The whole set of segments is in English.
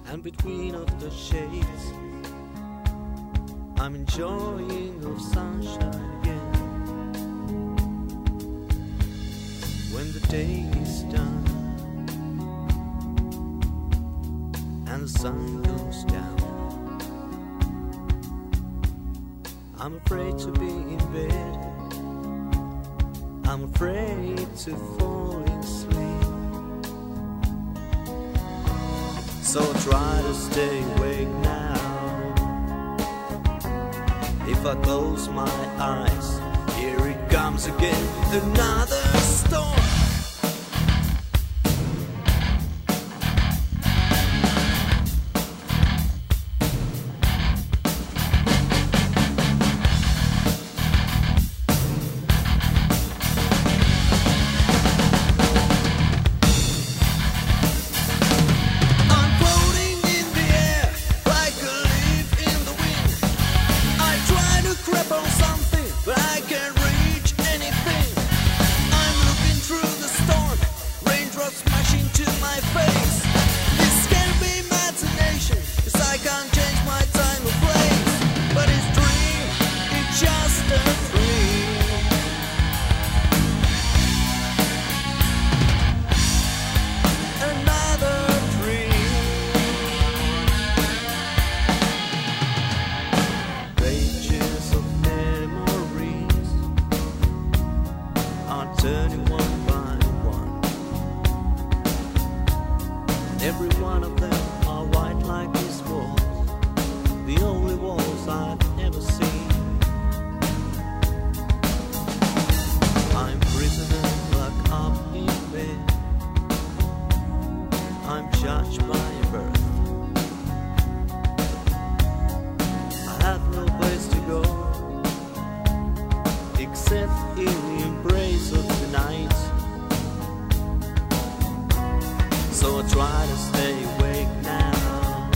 and between of the shades, I'm enjoying of sunshine again. When the day is done and the sun goes down, I'm afraid to be in bed, I'm afraid to fall asleep. So try to stay awake now. If I close my eyes, here it comes again, another storm. Turning one by one, every one of them are white like these walls, the only walls I've ever seen. I'm prisoner locked up in bed, I'm judged by birth, I have no place to go except in the embrace of the night. So I try to stay awake now.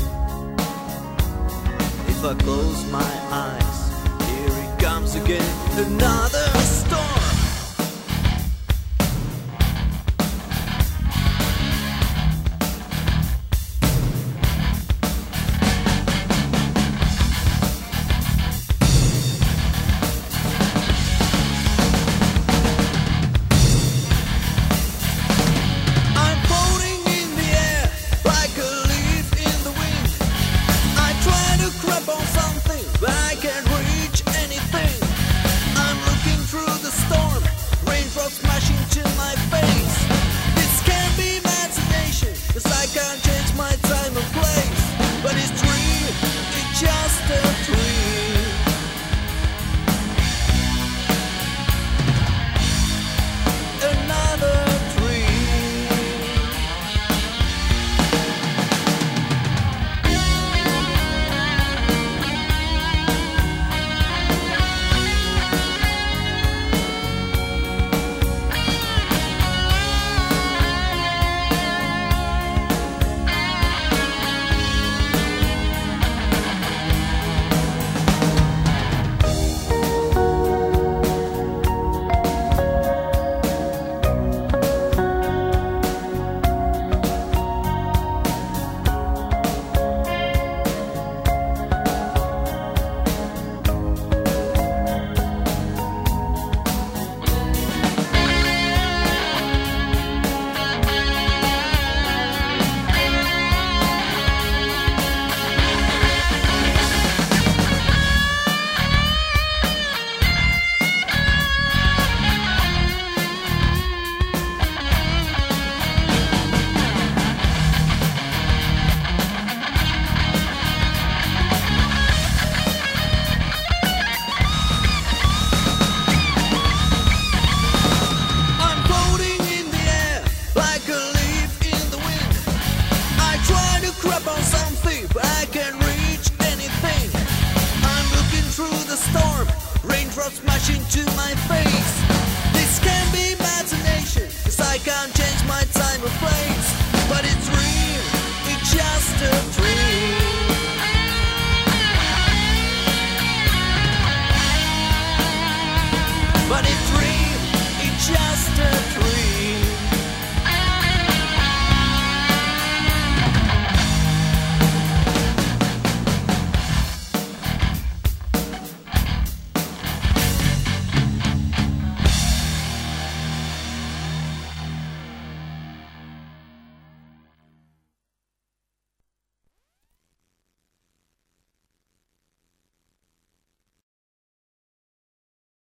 If I close my eyes, here it comes again, another